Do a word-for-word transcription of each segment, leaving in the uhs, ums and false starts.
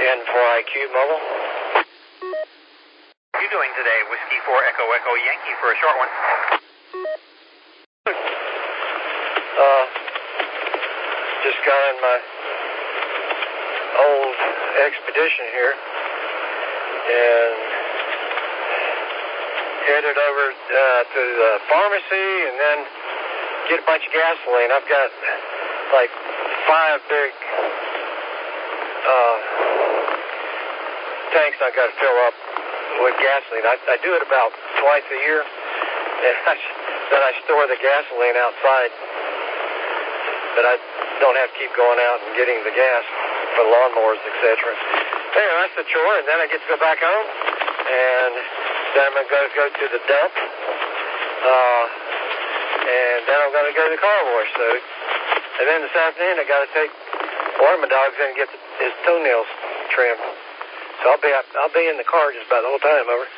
N four I Q Mobile. How are you doing today? Whiskey four Echo Echo Yankee for a short one. Uh, just got in my old Expedition here and headed over uh, to the pharmacy and then get a bunch of gasoline. I've got like five big uh, tanks I've got to fill up with gasoline. I, I do it about twice a year, and I, then I store the gasoline outside, but I don't have to keep going out and getting the gas for lawnmowers, et cetera. Anyway, that's the chore, and then I get to go back home, and then I'm going to go, go to the dump, uh, and then I'm going to go to the car wash. So, and then this afternoon I got to take one of my dogs in and get the, his toenails trimmed. So I'll be I'll be in the car just about the whole time. Over.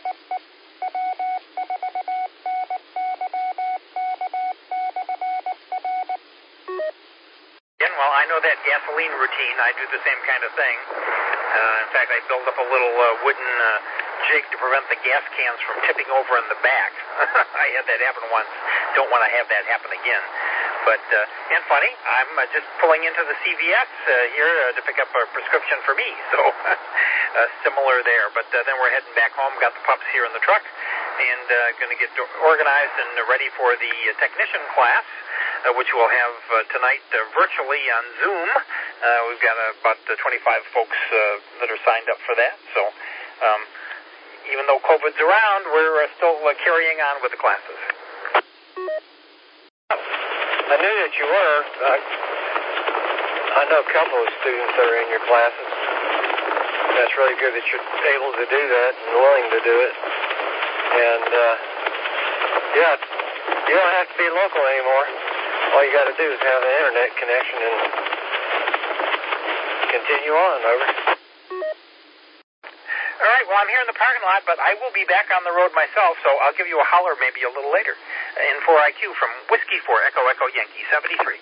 Again, well, I know that gasoline routine. I do the same kind of thing. Uh, in fact, I build up a little uh, wooden uh, jig to prevent the gas cans from tipping over in the back. I had that happen once. Don't want to have that happen again. But, uh, and funny, I'm uh, just pulling into the C V S uh, here uh, to pick up a prescription for me. So, uh, similar there. But uh, then we're heading back home, got the pups here in the truck, and uh, going to get organized and ready for the uh, technician class, uh, which we'll have uh, tonight uh, virtually on Zoom. Uh, we've got uh, about uh, twenty-five folks uh, that are signed up for that. So, um, even though COVID's around, we're uh, still uh, carrying on with the classes. I knew that you were. I, I know a couple of students that are in your classes. That's really good that you're able to do that and willing to do it. And, uh, yeah, you don't have to be local anymore. All you got to do is have an internet connection and continue on. Over. All right, well, I'm here in the parking lot, but I will be back on the road myself, so I'll give you a holler maybe a little later. N four I Q from Whiskey four Echo Echo Yankee seventy-three.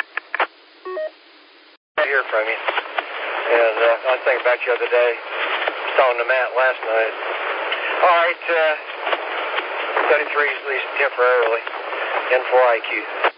I hear from you. And uh, I was thinking about you the other day. Saw on the mat last night. All right, uh, thirty-three at least temporarily. N four I Q.